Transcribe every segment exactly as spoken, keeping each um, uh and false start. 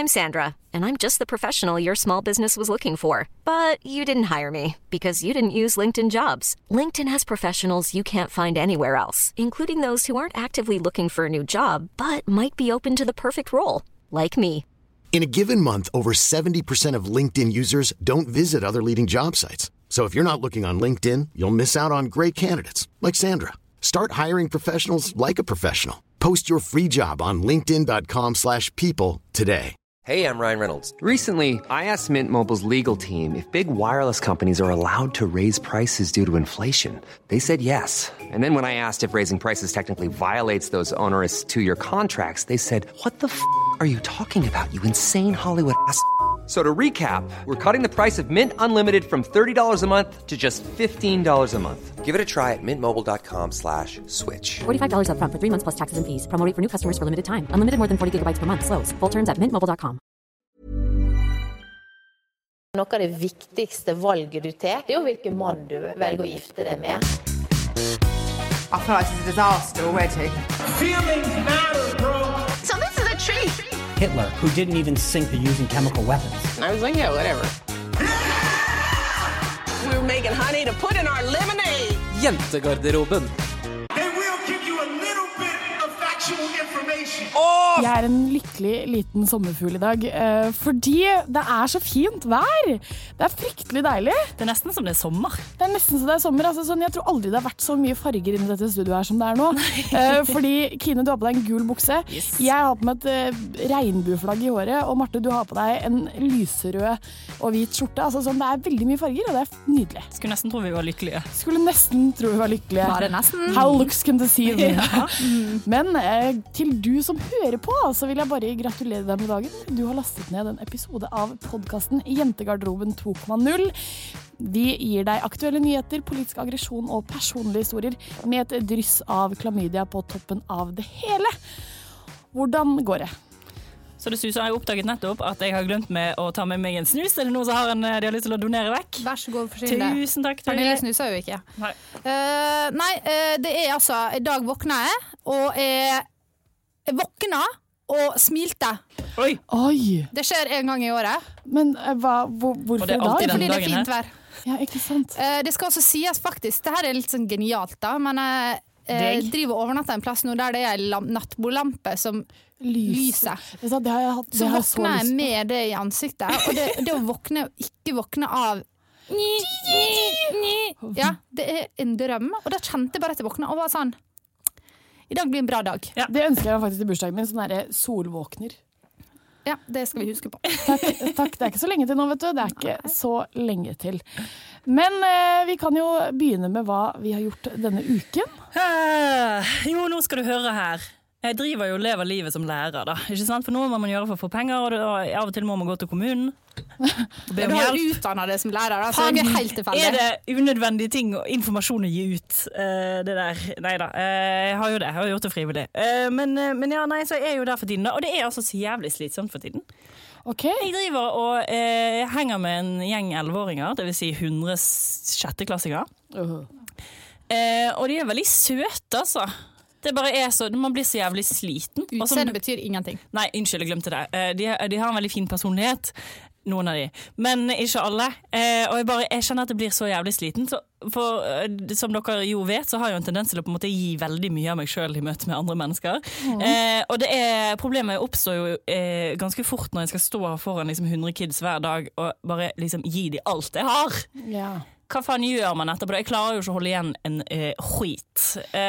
I'm Sandra, and I'm just the professional your small business was looking for. But you didn't hire me because you didn't use LinkedIn Jobs. LinkedIn has professionals you can't find anywhere else, including those who aren't actively looking for a new job, but might be open to the perfect role, like me. In a given month, over seventy percent of LinkedIn users don't visit other leading job sites. So if you're not looking on LinkedIn, you'll miss out on great candidates like Sandra. Start hiring professionals like a professional. Post your free job on linkedin.com slash people today. Hey, I'm Ryan Reynolds. Recently, I asked Mint Mobile's legal team if big wireless companies are allowed to raise prices due to inflation. They said yes. And then when I asked if raising prices technically violates those onerous two-year contracts, they said, what the f*** are you talking about, you insane Hollywood ass f- So to recap, we're cutting the price of Mint Unlimited from thirty dollars a month to just fifteen dollars a month. Give it a try at mintmobile.com slash switch. forty-five dollars up front for three months plus taxes and fees. Promo rate for new customers for limited time. Unlimited more than forty gigabytes per month. Slows full terms at mint mobile dot com. Noe av det viktigste valget du tar, det er jo hvilken mann du velger å gifte deg med. I feel like it's a disaster already. Feelings matter, bro. So this is a treat. Hitler, who didn't even think of using chemical weapons. I was like, yeah, whatever. We were making honey to put in our lemonade. Jentegarderoben. They will give you a little bit of factual information. Oh! Jeg er en lykkelig liten sommerfugl i dag, eh, fordi det er så fint vær. Det er fryktelig deilig. Det er nesten som det er sommer. Det er nesten som det er sommer. Altså, sånn, jeg tror aldri det har vært så mye farger inne i dette studioet her som det er nå. Eh, fordi Kine, du har på deg en gul bukse. Yes. Jeg har på meg et eh, regnbueflagg i håret, og Marte, du har på deg en lyserød og hvit skjorte. Altså, sånn, det er veldig mye farger, og det er nydelig. Skulle nesten tro vi var lykkelige. Skulle nesten tro vi var lykkelige. Bare nesten. How looks can deceive. Ja. Men eh, til du som hører på, så vil jeg bare gratulere deg med dagen. Du har lastet ned en episode av podcasten Jentegarderoben to komma null. Vi gir deg aktuelle nyheter, politisk aggresjon og personlige historier med et dryss av klamydia på toppen av det hele. Hvordan går det? Så det suser, jeg har oppdaget nettopp at jeg har glemt med å ta med meg en snus. Er det noen som har en de har lyst til å donere vekk? Vær så god, forsyn det. Tusen takk. Pernille snuser jo ikke. Nei, uh, nei uh, det er altså, i dag våkner jeg, og jeg, jeg våkner og smilte. Oi. Oi. Det skjer en gang i året. Men uh, hva, hvor, hvorfor det da? Fordi det er fint vær. Ja, ikke sant. Uh, det skal også sies faktisk, det her er litt sånn genialt da, men jeg uh, driver og overnatter en plass nå der det er en nattbordlampe som lyser. Det har jeg hatt, det så har våkner jeg så med det i ansiktet, og det, det å våkne og ikke våkne av ja, det er en drøm, og da kjente jeg bare at jeg våkna og var sånn, i dag blir en bra dag. Ja. Det ønsker jeg faktisk til bursdagen min, sånn der solvåkner. Ja, det skal vi huske på. Takk, takk, det er ikke så lenge til nå, vet du. Det er ikke så lenge til. Men eh, vi kan jo begynne med hva vi har gjort denne uken. Uh, jo, nå skal du høre her. Jeg driver jo og lever livet som lærer, da. Ikke sant? For noe må man gjøre for å få penger, og, det, og av og til må man gå til kommunen. Du har utdannet det som lærer, da, så det er helt tilfeldig. Er det unødvendige ting og informasjon å gi ut? Uh, det der, neida. Uh, jeg har jo det, jeg har gjort det frivillig. Uh, men, uh, men ja, nei, så er jeg jo der for tiden, da. Og det er altså så jævlig slitsomt for tiden. Okay. Jeg driver og uh, henger med en gjeng elleveåringer, det vil si hundre sjetteklassinger. Uh-huh. Uh, og de er veldig søte, altså. Det bare er så, man blir så jævlig sliten. Utseende betyr ingenting. Nei, unnskyld, jeg glemte det. De, de har en veldig fin personlighet, noen av de. Men ikke alle. Og jeg, bare, jeg kjenner at det blir så jævlig sliten. Så, for som dere jo vet, så har jeg jo en tendens til å på en måte gi veldig mye av meg selv i møte med andre mennesker. Mm. Eh, og det er, problemet oppstår jo eh, ganske fort når jeg skal stå foran liksom, hundre kids hver dag og bare liksom, gi de alt jeg har. Ja. Hva faen gjør man etterpå? Jeg klarer jo ikke å holde igjen en eh, skit.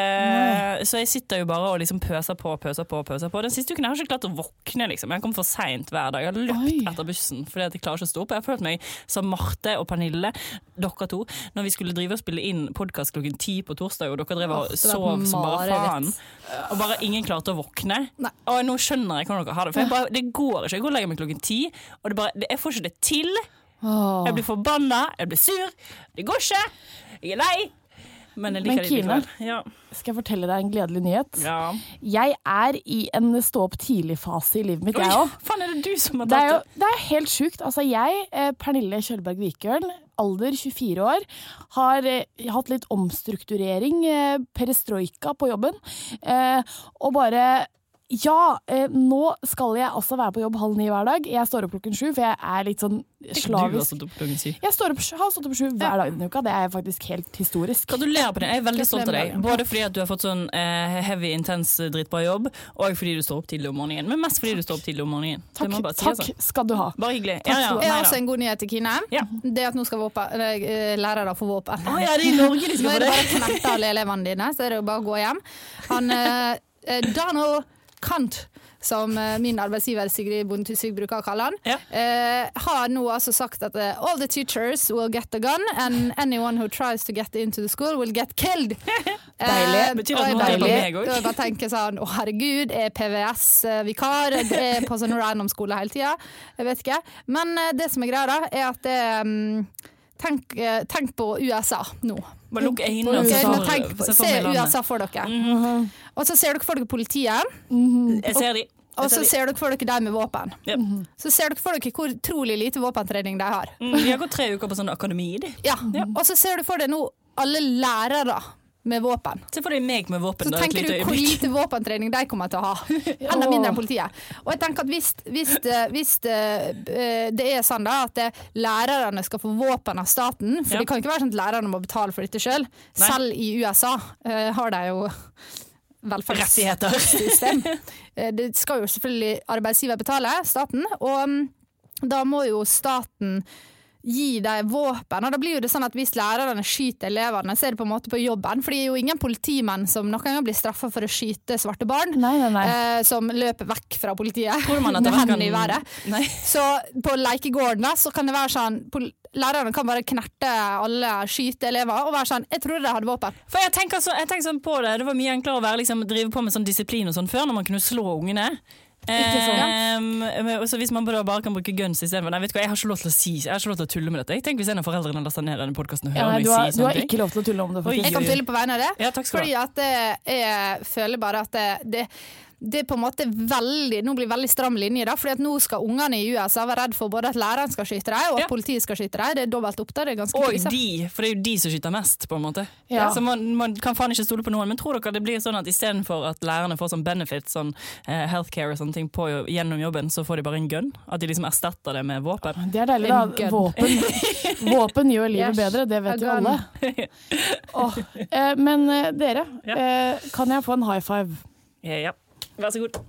Eh, så jeg sitter jo bare og liksom pøser på, pøser på, pøser på. Den siste uken jeg har jeg ikke klart å våkne, liksom. Jeg kommer for sent hver dag. Jeg har løpt Oi. etter bussen, fordi jeg klarer ikke å stå opp. Jeg har følt meg som Marte og Pernille, dere to, når vi skulle drive og spille inn podcast klokken ti på torsdag, og dere drev og sov som bare faen. Og bare ingen klarte å våkne. Nei. Og nå skjønner jeg hvordan dere har det. For jeg bare, det går ikke. Jeg går og legger meg klokken ti, og det bare, jeg får ikke det til. Oh. Jeg blir forbanna, jeg blir sur, det går ikke, jeg er lei. Men, jeg Men Kine, ja. skal jeg fortelle deg en gledelig nyhet? Ja. Jeg er i en stå-opp-tidlig-fase i livet mitt, Oi, jeg også. Faen er det du som har det? tatt Er jo, det er helt sjukt. Altså jeg, Pernille Kjølberg Vikørn, alder tjuefire år, har eh, hatt litt omstrukturering, eh, perestrojka på jobben, eh, og bare Ja, eh, nå skal jeg også være på jobb halv ni hver dag. Jeg står opp klokken sju, for jeg er litt sånn slavisk. Du har stått opp klokken syv. Jeg står opp, har stått opp sju hver dag denne uka. Det er faktisk helt historisk. Gratulerer på det. Jeg er veldig stolt av deg. Både fordi at du har fått sånn eh, heavy, intens, dritbra jobb, og fordi du står opp tidlig om morgenen. Men mest fordi du står opp tidlig om morgenen. Takk, takk skal du ha. Bare hyggelig. Ja, ja. Jeg har også en god nyhet til Kine. Ja. Det at nå skal våpen, lærere få våpen. Å oh, ja, det er i Norge de skal få det. Nå er det bare knerte alle elevene dine, så er det jo bare å gå hjem. Han, eh, Donald Kant, som min arbeidsgiver Sigrid Bonde Tusvik bruker å kalle han, ja. eh, har nå altså sagt at uh, all the teachers will get a gun and anyone who tries to get into the school will get killed. Deilig. Eh, Betyr det at noe er på meg også? Da jeg bare tenker sånn, å herregud, er P V S-vikar, er på sånn random skole hele tiden, jeg vet ikke. Men uh, det som er greia da, er at det, um, tenk, uh, tenk på U S A nå. Bare lukk øynene og okay, så tenk, se se U S A for dere. Mm-hmm. Og så ser dere for dere politiet. Mm-hmm. Jeg ser de. Og så ser dere for dere de med våpen. Yep. Så ser dere for dere hvor utrolig lite våpentrening de har. Mm, de har gått tre uker på sånn akademi. De. Ja, ja. Og så ser du for deg nå alle lærere med våpen. Se for deg meg med våpen. Så tenker du hvor lite våpentrening de kommer til å ha. Enda mindre enn politiet. Og jeg tenker at hvis, hvis, hvis det er sånn da, at lærerne skal få våpen av staten, for ja. Det kan ikke være sånn at lærerne må betale for dette selv. Nei. Selv i U S A uh, har de jo velferdssystem. Det skal jo selvfølgelig arbeidsgiver betale, staten, og um, da må jo staten gi deg våpen, og da blir jo det sånn at hvis lærerne skyter eleverne, så er det på en måte på jobben, for det er jo ingen politimenn som noen gang blir straffet for å skyte svarte barn, nei, nei, nei. Eh, som løper vekk fra politiet med hendene i været. Nei. Så på lekegården da, så kan det være sånn, lærerne kan bare knerte alle skyte elever, og være sånn, jeg trodde de hadde våpen. For jeg tenker, så, jeg tenker sånn på det, det var mye enklere å være, liksom, drive på med sånn disiplin og sånn før, når man kunne slå ungene. Um, og så hvis man bare, bare kan bruke guns i stedet. Nei, vet du hva, jeg har ikke lov til å si Jeg har ikke lov til å tulle med dette. Jeg tenker hvis en av foreldrene laster ned denne podcasten og hører ja, meg du har, si du har ikke lov til å tulle om det faktisk. Jeg kan tulle på vegne av det, ja, takk skal fordi at jeg føler bare at det, det det er på en måte veldig, nå blir veldig stram linje da, fordi at nå skal ungene i U S A være redd for både at læreren skal skyte deg, og at ja. Politiet skal skyte deg. Det er dobbelt opp der, det er ganske krise. Og de, for det er jo de som skyter mest, på en måte. Ja. Så man, man kan faen ikke stole på noen, men tror dere det blir sånn at i stedet for at lærerne får sånn benefit, sånn uh, healthcare og sånne ting på, gjennom jobben, så får de bare en gun? At de liksom erstatter det med våpen? Det er deilig da, våpen. Våpen gjør livet yes. bedre, det vet jo alle. oh, eh, men eh, dere, ja. eh, kan jeg få en high five? Ja, ja. Vær så god.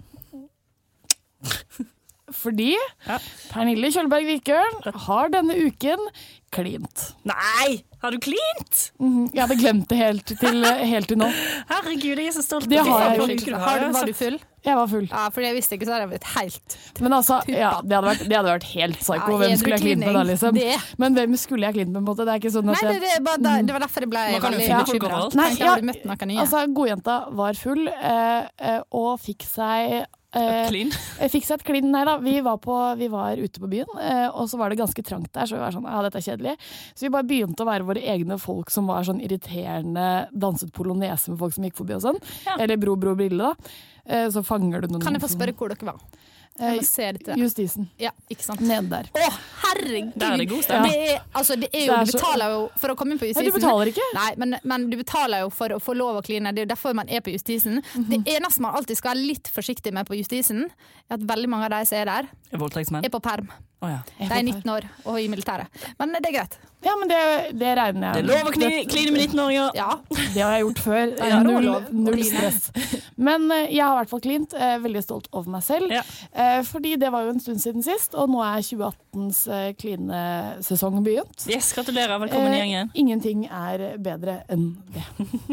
Fordi ja. Pernille Kjølberg Vikørn har denne uken klint. Nei, har du klint? Mm, jeg hadde glemt det helt til, helt til nå. Herregud, jeg er så stolt. Det har jeg gjort. Har, var du full? Jeg var full. Ja, for jeg visste ikke så hadde jeg blitt helt Men altså, ja, det hadde vært, det hadde vært helt psyko. Ja, hvem skulle jeg klint med da, liksom? Det. Men hvem skulle jeg klint med, på en måte? Det er ikke sånn at Nei, det, det, bare, det var derfor det ble veldig bekymret. Nei, ja, altså, godjenta var full eh, og fikk seg Et klin? Jeg fikk seg et klin, nei da. Vi var, på, vi var ute på byen, eh, og så var det ganske trangt der, så vi var sånn, ja, dette er kjedelig. Så vi bare begynte å være våre egne folk som var sånn irriterende, danset polonese med folk som gikk forbi og sånn. Ja. Eller bro, bro, brille da. Eh, så fanger du noen... Kan jeg få spørre hvor dere var? Jeg må se det til. Justisen. Ja, ikke sant. Ned der. Å, herregud! Der er det god stemning. Det er, altså, det er jo, du betaler jo for å komme inn på justisen. Nei, du betaler ikke? Nei, men, men du betaler jo for å få lov å kline. Det er jo derfor man er på justisen. Mm-hmm. Det eneste man alltid skal være litt forsiktig med på justisen, er at veldig mange av de som er der, er, er på perm. Oh, ja. De er nitten år og i militæret. Men det er greit. Ja, men det, det regner jeg. Det er lov å kline med nitten-åringer. Ja. Det har jeg gjort før. Ja, null, null stress. Men uh, jeg har i hvert fall klint. Uh, veldig stolt over meg selv. Ja. Uh, fordi det var jo en stund siden sist, og nå er tjue attens uh, klinesesong begynt. Yes, gratulerer. Velkommen i gjengen. Uh, ingenting er bedre enn det.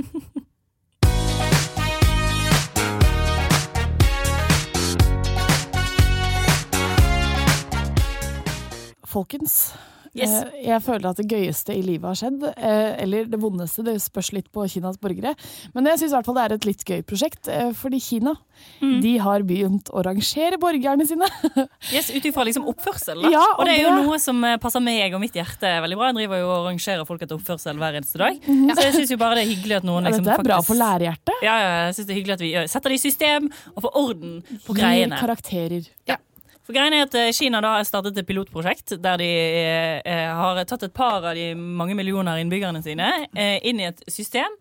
Folkens, yes. Jeg føler at det gøyeste i livet har skjedd, eller det vondeste, det spørs litt på Kinas borgere, men jeg synes i hvert fall det er et litt gøy prosjekt, fordi Kina, mm. de har begynt å rangere borgerne sine. Yes, utifra liksom oppførsel da. Ja, og, og det er jo det... noe som passer meg og mitt hjerte veldig bra. Jeg driver jo og rangerer folk etter oppførsel hver eneste dag, mm. så jeg synes jo bare det er hyggelig at noen ja, liksom dette er faktisk... bra for lærerhjerte. Ja, ja, jeg synes det er hyggelig at vi setter det i system og får orden på greiene. Gir karakterer. Ja. For greien er at Kina da har startet et pilotprosjekt der de eh, har tatt et par av de mange millioner innbyggerne sine eh, inn i et system,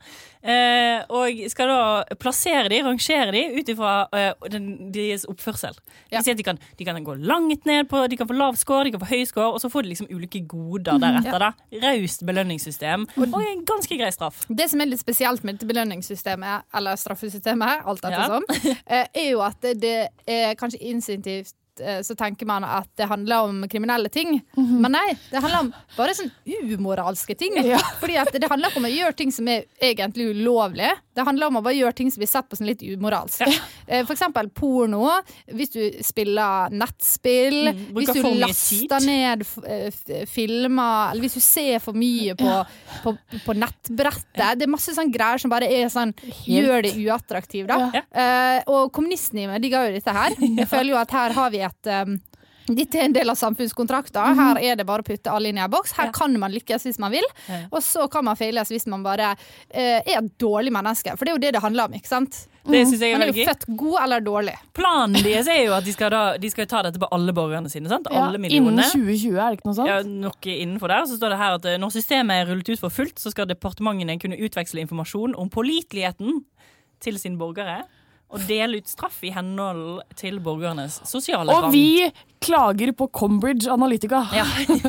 eh, og skal da plassere de, rangere de ut ifra eh, den, deres oppførsel. Det vil si at de kan, de kan gå langt ned på, de kan få lav score, de kan få høy score, og så får de liksom ulike goder deretter da. Raust belønningssystem, og en ganske grei straff. Det som er litt spesielt med dette belønningssystemet, eller straffesystemet, alt dette ja. Sånn, er jo at det er kanskje insentivt, så tenker man at det handler om kriminelle ting. Mm-hmm. Men nei, det handler om bare sånn umoralske ting. Ja. Fordi at det handler ikke om å gjøre ting som er egentlig ulovlige. Det handler om å bare gjøre ting som blir sett på som litt umoralsk. Ja. For eksempel porno, hvis du spiller nettspill, mm, hvis du laster ned f- filmer, eller hvis du ser for mye på, ja. på, på nettbrettet. Det er masse sånne greier som bare er sånn, gjør det uattraktivt. Da. Ja. Uh, og kommunistene, de ga jo dette her. Jeg føler jo at her har vi at um, dette er en del av samfunnskontrakter. Her er det bare å putte alle inn i en boks. Her ja. Kan man lykkes hvis man vil, ja. Og så kan man feiles hvis man bare uh, er et dårlig menneske. For det er jo det det handler om, ikke sant? Det synes jeg er man er veldig jo født god eller dårlig. Planen deres er jo at de skal, da, de skal ta dette på alle borgerne sine, sant? Alle ja, millionene. Innen tjue tjue, er det ikke noe sånt? Ja, nok innenfor der. Så står det her at når systemet er rullet ut for fullt, så skal departementene kunne utveksle informasjon om påliteligheten til sine borgere. Og dele ut straff i henhold til borgernes sosiale rang. Og vi klager på Cambridge Analytica. Ja.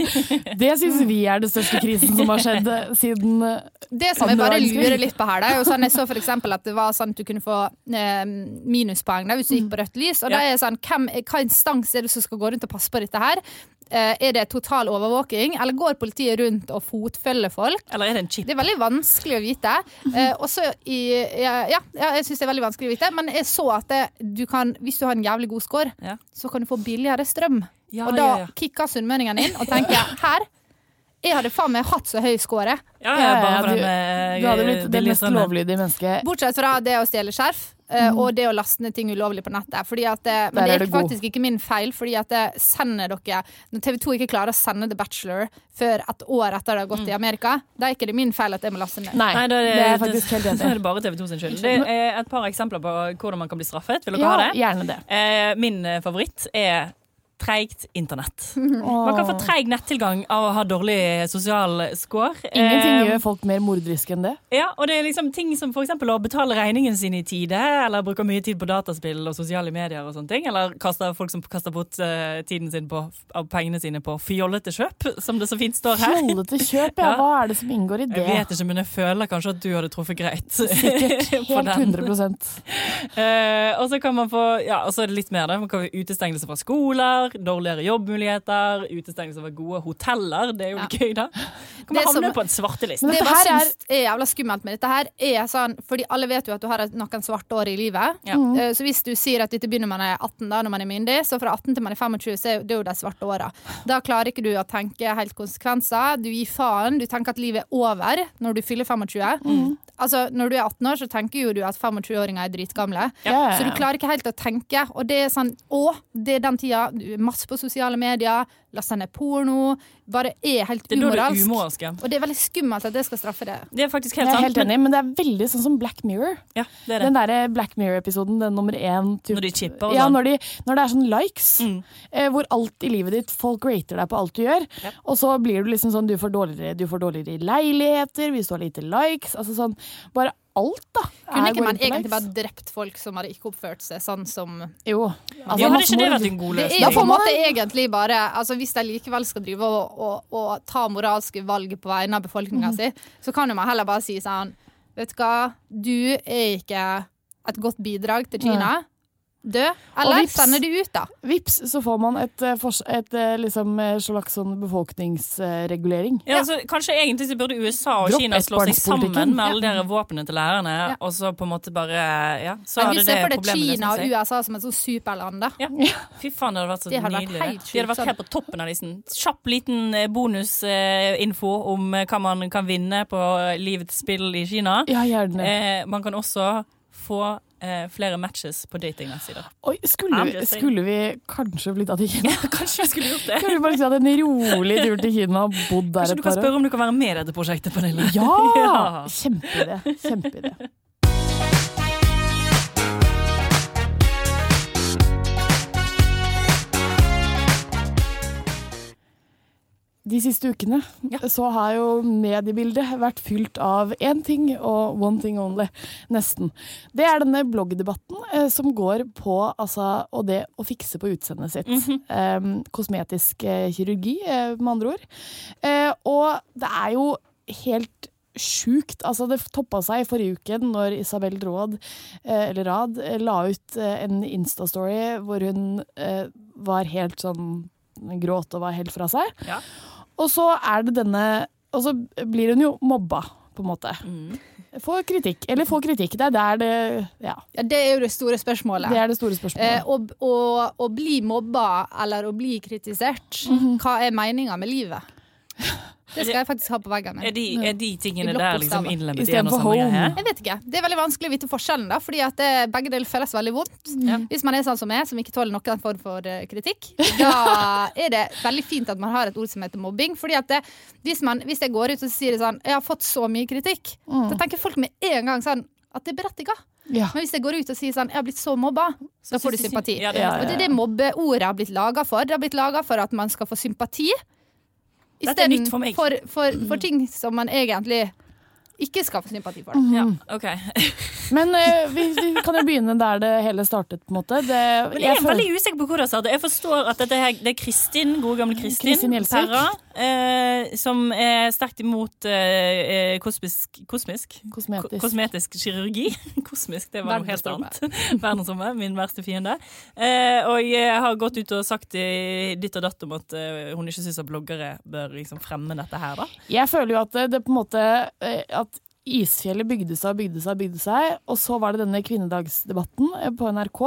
Det synes vi er det største krisen som har skjedd siden det som jeg bare lurer litt på her, da, er jo sånn, jeg så for eksempel at det var sånn at du kunne få eh, minuspoeng da, hvis du gikk på rødt lys, og ja. Da er sånn, hvem, hva instans er det som skal gå rundt og passe på dette her? Er det total overvåking, eller går politiet rundt og fotfølger folk? Eller er det en chip? Det er veldig vanskelig å vite. Eh, også i, ja, ja, jeg synes det er veldig vanskelig å vite, men jeg så at det, du kan, hvis du har en jævlig god score, ja. Så kan du få billigere strøm. Ja, og da ja, ja. Kikker sunnmøringene inn og tenker, her, jeg hadde faen meg hatt så høy score. Ja, ja, bare for du, den, du hadde blitt det mest lovlydige mennesket. Bortsett fra det å stjele skjerf. Mm. Og det å laste ned ting ulovlig på nettet fordi at det, men det er, er det faktisk ikke min feil fordi at det sender dere når T V to ikke klarer å sende The Bachelor før et år etter det har gått mm. i Amerika, da er ikke det min feil at det må laste ned. Nei, Nei det, er, det er faktisk helt enig. Det er bare T V to sin skyld. Det er et par eksempler på hvordan man kan bli straffet. Vil dere ja, ha det? Gjerne det. Eh, min favoritt er treigt internett. Man kan få treig nettilgang av å ha dårlig sosial score. Ingenting eh, gjør folk mer mordriske enn det. Ja, og det er liksom ting som for eksempel å betale regningen sin i tide, eller bruker mye tid på dataspill og sosiale medier og sånne ting, eller kaster, folk som kaster bort uh, tiden sin på, av pengene sine på fjollete kjøp, som det så fint står her. Fjollete kjøp, ja. Hva er det som inngår i det? Jeg vet ikke, men jeg føler kanskje at du hadde truffet greit. Sikkert, helt hundre prosent. uh, og så kan man få, ja, og så er det litt mer da, man kan få utestengelse fra skoler, dårligere jobbmuligheter, utestengelse av gode hoteller, det er jo ja. Gøy da. Kan man havne på en svartelist. Det jeg bare synes er jævla skummelt med dette her, er sånn, fordi alle vet jo at du har noen svarte år i livet. Ja. Mm. Så hvis du sier at dette begynner man er atten da, når man er myndig, så fra atten til man er tjuefem, så er det jo de svarte åra. Da klarer ikke du å tenke helt konsekvenser, du gir faen, du tenker at livet er over når du fyller tjuefem. Mm. Altså, når du er atten år, så tenker jo du at tjuefem-åringer er dritgamle. Ja. Så du klarer ikke helt å tenke, og det er sånn, å, det er den tida, du er masse på sosiale medier, laster ned porno, bare er helt det er umoralsk. umoralsk ja. Og det er veldig skummelt at det skal straffe det. Det er faktisk helt sant. Jeg er helt enig, men det er veldig sånn som Black Mirror. Ja, det er det. Den der Black Mirror-episoden, den nummer én. Typ, når de chipper og ja, sånn. Når, de, når det er sånn likes, mm. eh, hvor alt i livet ditt, folk rater deg på alt du gjør, ja. Og så blir du liksom sånn, du får dårligere, du får dårligere leiligheter, hvis du har lite likes, altså sånn, bare alt da. Kunne ikke man egentlig bare drept folk som hadde ikke oppført seg sånn som... Jo. Altså, ja, hadde ikke det vært en god løsning? Det er på en måte egentlig bare, altså hvis de likevel skal drive og, og, og ta moralske valg på vegne av befolkningen mm. si, så kan jo man heller bare si sånn, vet du hva, du er ikke et godt bidrag til Kina. Ja. Dø, eller vips, sender du ut da? Vips, så får man et, et, et liksom, slags sånn befolkningsregulering. Ja, altså, kanskje egentlig så burde U S A og Dropp Kina slå seg sammen med alle dere våpnene til lærerne, ja. Og så på en måte bare, ja, så hadde det problemet. For det Kina og U S A som et sånn superland da. Ja. Fy faen, det hadde vært så det hadde nydelig. Vært de hadde vært helt på toppen av liksom. Kjapp liten bonusinfo om hva man kan vinne på livets spill i Kina. Ja, gjerne. Eh, man kan også få Eh, flere matches på datingnettsider. Oi, skulle, vi, skulle vi kanskje blitt av til Kina? Ja, kanskje vi skulle gjort det. Skulle vi bare si at en rolig tur til Kina og bodd der kanskje et par år? Kanskje du kan spørre om du kan være med i dette prosjektet på Nille? Ja! Ja. Kjempeidé. Kjempeidé. de siste ukene ja. så har jo mediebildet vært fylt av en ting og one thing only, nesten. Det er denne bloggdebatten eh, som går på altså, og det å fikse på utseendet sitt. Mm-hmm. eh, kosmetisk eh, kirurgi, eh, med andre ord. Eh, og det er jo helt sjukt. Altså, det toppet seg i forrige uke når Isabel Råd, eh, eller Rad, eh, la ut eh, en Insta-story hvor hun eh, var helt sånn gråt og var helt fra seg. Ja. Og så er det denne, og så blir hun jo mobba, på en måte. Mm. Få kritikk, eller få kritikk, det er der det, ja. Ja, det er jo det store spørsmålet. Det er det store spørsmålet. Eh, og, og, og bli mobba, eller å bli kritisert, mm-hmm. hva er meningen med livet? Det skal jeg faktisk ha på veggene. Er de, er de tingene der liksom innlemmet i en og samme greie? Jeg vet ikke. Det er veldig vanskelig å vite forskjellen da, fordi at det, begge deler føles veldig vondt. Ja. Hvis man er sånn som jeg, som ikke tåler noen form for kritikk, da er det veldig fint at man har et ord som heter mobbing, fordi at det, hvis, man, hvis jeg går ut og sier sånn, jeg har fått så mye kritikk, mm. da tenker folk med en gang sånn, at det er berettiget. Ja. Men hvis jeg går ut og sier sånn, jeg har blitt så mobba, så da får du sympati. Ja, det, ja, ja, ja. Og det er det mobbeordet har blitt laget for. Det har blitt laget for at man skal få sympati, i stedet for, for, for, for ting som man egentlig ikke skal få sympati for. Mm. Ja, ok. Men uh, vi, vi kan jo begynne der det hele startet, på en måte. Det, Men jeg er jeg veldig usikker på hvor det startet. Jeg forstår at dette her, det er Kristin, gode gamle Kristin, Kristin Perra, eh, som er sterkt imot eh, kosmisk, kosmisk? Kosmetisk. Kosmetisk kirurgi. Kosmisk, det var noe helt annet. Verdensrommet, min verste fiende. Eh, og jeg har gått ut og sagt ditt og datt om at uh, hun ikke synes at bloggere bør liksom fremme dette her, da. Jeg føler jo at det, det på en måte at Isfjellet bygde seg og bygde seg og bygde seg, og så var det denne kvinnedagsdebatten på N R K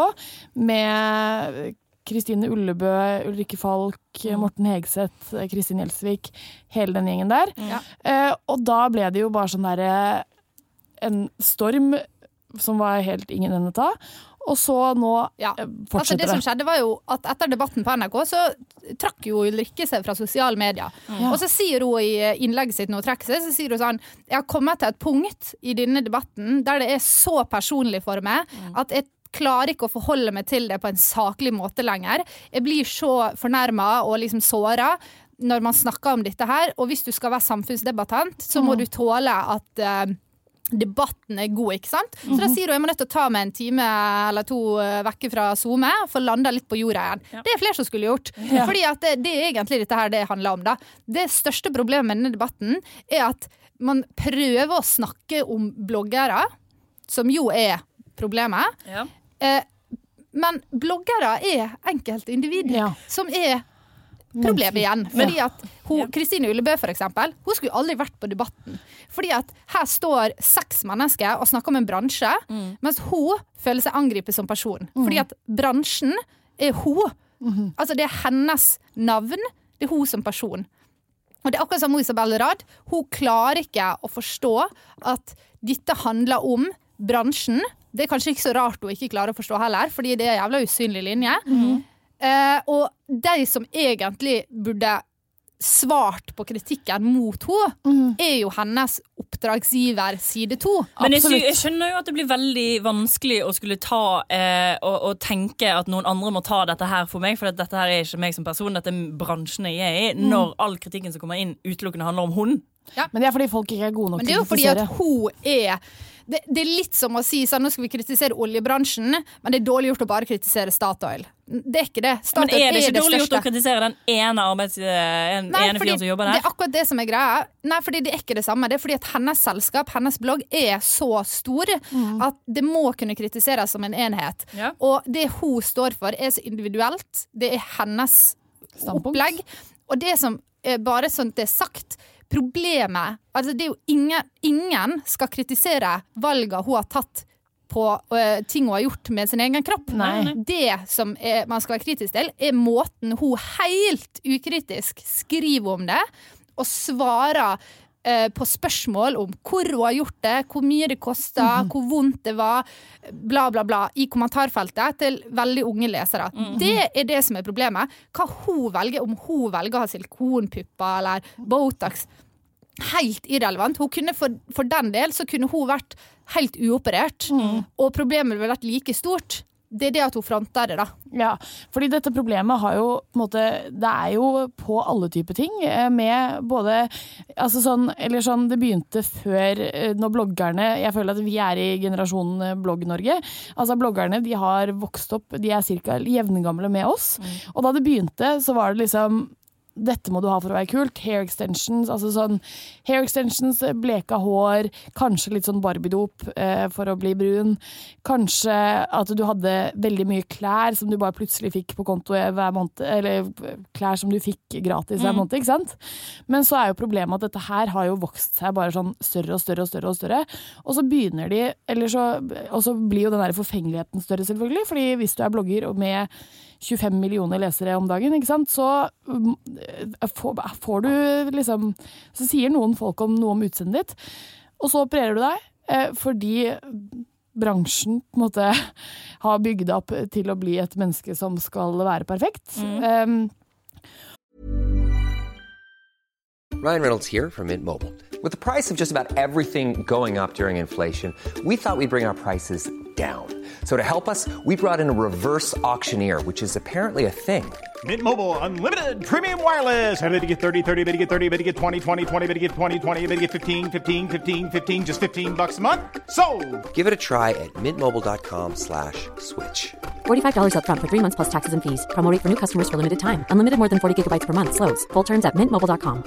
med Kristine Ullebø, Ulrikke Falk, Morten Hegseth, Kristin Gjelsvik, hele den gjengen der. Ja. Eh, og da ble det jo bare sånn der en storm som var helt ingen ende ta. Og så nå ja. fortsetter altså det. Det som skjedde var jo at etter debatten på N R K så trakk jo Ulrikke seg fra sosiale medier. Ja. Og så sier hun i innlegget sitt når hun trekker seg, så sier hun sånn, jeg har kommet til et punkt i denne debatten der det er så personlig for meg mm. at jeg klarer ikke å forholde meg til det på en saklig måte lenger. Jeg blir så fornærmet og liksom såret når man snakker om dette her, og hvis du skal være samfunnsdebattant, så må mm. du tåle at uh, debatten er god, ikke sant? Så da sier hun, jeg må nødt til å ta meg en time eller to vekke fra Zoom for å lande litt på jorda igjen. Ja. Det er flere som skulle gjort. Ja. Fordi at det, det er egentlig dette her det handler om da. Det største problemet med denne debatten er at man prøver å snakke om bloggere, som jo er problemet. Ja. Eh, men bloggere er enkelte individer ja. som er problemet igjen. Fordi at hun, Kristine Ullebø for eksempel, hun skulle aldri vært på debatten. Fordi at her står seks mennesker og snakker om en bransje, mm. mens hun føler seg angripet som person. Mm. Fordi at bransjen er hun. Mm. Altså det er hennes navn, det er hun som person. Og det er akkurat som Isabel Rad. Hun klarer ikke å forstå at dette handler om bransjen. Det er kanskje ikke så rart hun ikke klarer å forstå heller, fordi det er en jævla usynlig linje. Mm. Uh, og de som egentlig burde svart på kritikken mot henne, mm. er jo hennes oppdragsgiver side to. Men jeg, jeg skjønner jo at det blir veldig vanskelig å skulle ta eh, og, og tenke at noen andre må ta dette her for meg, for dette her er ikke meg som person, dette er bransjen jeg er i, mm. når all kritikken som kommer inn utelukkende handler om hun. Ja. Men det er fordi folk ikke er gode nok til å kritisere. Men det er jo fordi at hun er det, det er litt som å si sånn, nå skal vi kritisere oljebransjen, men det er dårlig gjort å bare kritisere Statoil. Det er ikke det. Statoil men er det ikke er det dårlig største. Gjort å kritisere den ene arbeids en, Nei, ene fyren som jobber der? Det er akkurat det som er greia. Nei, fordi det er ikke det samme. Det er fordi at hennes selskap, hennes blogg er så stor mm. at det må kunne kritiseres som en enhet. Ja. Og det hun står for er så individuelt. Det er hennes Standpunkt. Opplegg. Og det som er bare sånn det er sagt, problemet, altså det er jo ingen, ingen skal kritisere valget hun har tatt på uh, ting hun har gjort med sin egen kropp. Nei. Det som er, man skal være kritisk til, er måten hun helt ukritisk skriver om det, og svarer uh, på spørsmål om hvor hun har gjort det, hvor mye det kostet, mm-hmm. hvor vondt det var, bla bla bla, i kommentarfeltet til veldig unge lesere. Mm-hmm. Det er det som er problemet. Hva hun velger, om hun velger å ha silikonpupper eller Botox, helt irrelevant. Hun kunne for, for den del så kunne hun vært helt uoperert, mm. og problemet ville vært like stort. det er det at hun fronter det da. Ja, fordi dette problemet har jo, på en måte, det er jo på alle typer ting, med både, altså sånn, eller sånn, det begynte før, når bloggerne, jeg føler at vi er i generasjonen Blogg-Norge, altså bloggerne, de har vokst opp, de er cirka jevngamle med oss, mm. og da det begynte, så var det liksom, dette må du ha for å være kult, hair extensions, altså sånn hair extensions, bleka hår, kanskje litt sånn Barbie-dop eh, for å bli brun, kanskje at du hadde veldig mye klær som du bare plutselig fikk på konto hver måned, eller klær som du fikk gratis hver måned, ikke sant? Men så er jo problemet at dette her har jo vokst seg bare sånn større og større og større og større, og så begynner de, eller så, og så blir jo den der forfengeligheten større selvfølgelig, fordi hvis du er blogger og med tjuefem millioner lesere om dagen, ikke sant? Så får, får du liksom, så sier noen folk om noe om utseendet ditt, og så opererer du deg, eh, fordi bransjen på en måte har bygd opp til å bli et menneske som skal være perfekt. Mm. Um, Ryan Reynolds here from Mint Mobile. With the price of just about everything going up during inflation, we thought we'd bring our prices down. So to help us, we brought in a reverse auctioneer, which is apparently a thing. Mint Mobile Unlimited Premium Wireless. How to get thirty, thirty, bit to get thirty, bit to get twenty, twenty, twenty, bit to get twenty, twenty, bit to get fifteen, fifteen, fifteen, fifteen, just fifteen bucks a month? Sold! Give it a try at mintmobile.com slash switch. forty-five dollars up front for three months plus taxes and fees. Promo rate for new customers for limited time. Unlimited more than forty gigabytes per month. Slows full terms at mint mobile dot com.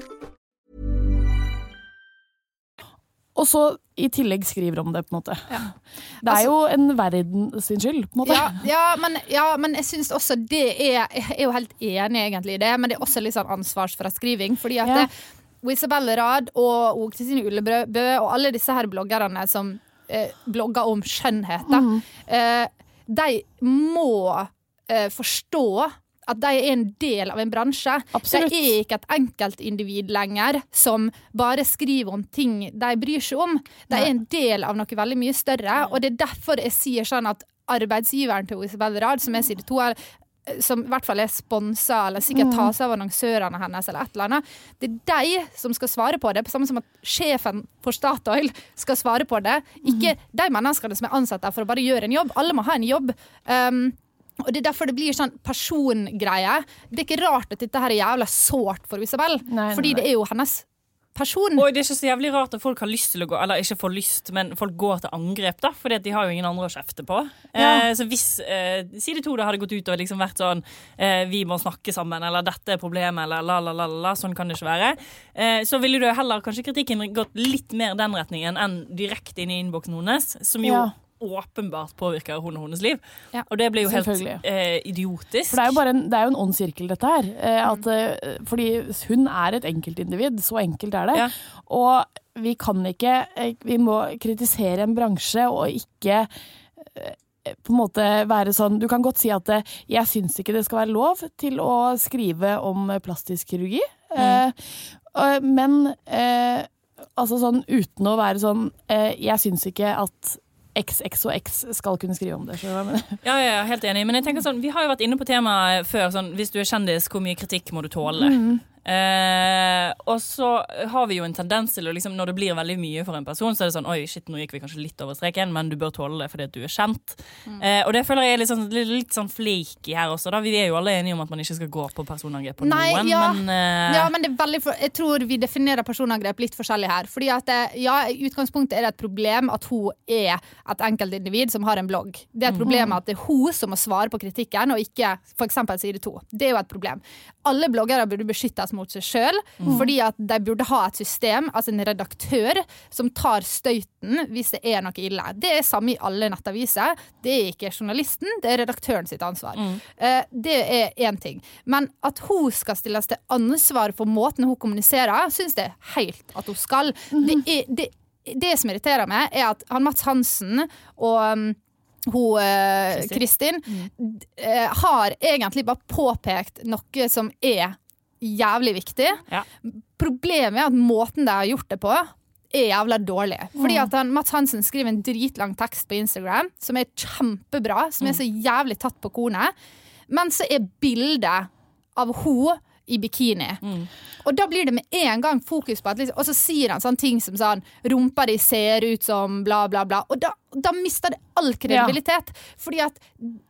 Og så i tillegg skriver om det, på en måte. Ja. Det er altså, jo en verden sin skyld, på en måte. Ja, ja, men, ja men jeg synes også det er, jeg er jo helt enig egentlig i det, men det er også litt sånn ansvarsfraskriving, fordi at ja. det, Isabelle Rad og, og Kristine Ullebø og alle disse her bloggerne som eh, blogger om skjønnhet, da, mm. eh, de må eh, forstå at de er en del av en bransje. Absolutt. De er ikke et enkelt individ lenger som bare skriver om ting de bryr seg om. De er en del av noe veldig mye større, og det er derfor jeg sier sånn at arbeidsgiveren til Isabelle Rad, som er side to, er, som i hvert fall er sponset, eller sikkert tar seg av annonsørene hennes, eller et eller annet, det er de som skal svare på det, på samme som at sjefen for Statoil skal svare på det. Ikke de menneskene som er ansatt der for å bare gjøre en jobb. Alle må ha en jobb. Um, Og det er derfor det blir sånn persongreie. Det er ikke rart at dette her er jævla sårt for Isabel, nei, fordi nei. Det er jo hennes person. Og det er ikke så jævlig rart at folk har lyst til å gå, eller ikke får lyst, men folk går til angrep da, fordi de har jo ingen andre å kjefte på. Ja. Eh, så hvis eh, side to da hadde gått ut og liksom vært sånn, eh, vi må snakke sammen, eller dette er problemet, eller la la la la, sånn kan det ikke være, eh, så ville du heller kanskje kritikken gått litt mer den retningen enn direkte inn i innboksen hennes, som jo ja. åpenbart påvirker hun og hennes liv. Ja. Og det blir jo helt eh, idiotisk. For det er jo bare en, det er jo en ond sirkel dette her. Eh, at, eh, fordi hun er et enkeltindivid, så enkelt er det. Ja. Og vi kan ikke, eh, vi må kritisere en bransje og ikke eh, på en måte være sånn, du kan godt si at eh, jeg synes ikke det skal være lov til å skrive om plastisk kirurgi. Mm. Eh, men eh, altså sånn uten å være sånn, eh, jeg synes ikke at X, X og X skal kunne skrive om det. Ja, ja, helt enig. Men jeg tenker sånn, vi har jo vært inne på temaet før, sånn, hvis du er kjendis, hvor mye kritikk må du tåle? Mm. Eh, og så har vi jo en tendens til å liksom, når det blir veldig mye for en person, så er det sånn, oi, shit, nå gikk vi kanskje litt over streken, men du bør tåle det fordi at du er kjent. Mm. Eh, og det føler jeg er litt sånn, litt, litt sånn flaky her også, da. Vi er jo alle enige om at man ikke skal gå på personangrep på Nei, noen, ja. men... Eh... Ja, men det er veldig, for... jeg tror vi definerer personangrep litt forskjellig her, fordi at, ja, i utgangspunktet er det et problem at hun er et enkelt individ som har en blogg. Det er et problem at det er hun som må svare på kritikken, og ikke for eksempel side to. Det er jo et problem. Alle bloggere burde beskyttes mot seg selv, mm. fordi at de burde ha et system, altså en redaktør, som tar støyten hvis det er noe ille. Det er samme i alle nettaviser. Det er ikke journalisten, det er redaktøren sitt ansvar. Mm. Uh, det er en ting. Men at hun skal stilles til ansvar for måten hun kommuniserer, synes det er helt at hun skal. Mm. Det, er, det, det som irriterer meg, er at han Mats Hansen og um, hun, uh, Kristin, mm. uh, har egentlig bare påpekt noe som er jævlig viktig. Ja. Problemet er at måten de har gjort det på er jævla dårlig. Fordi at han, Mats Hansen skriver en dritlang tekst på Instagram som er kjempebra, som er så jævlig tatt på kornet, men så er bildet av hun i bikini. Mm. Og da blir det med en gang fokus på at liksom, og så sier han sånne ting som sånn, rumpa de ser ut som bla bla bla, og da, da mister det all kredibilitet. Ja. Fordi at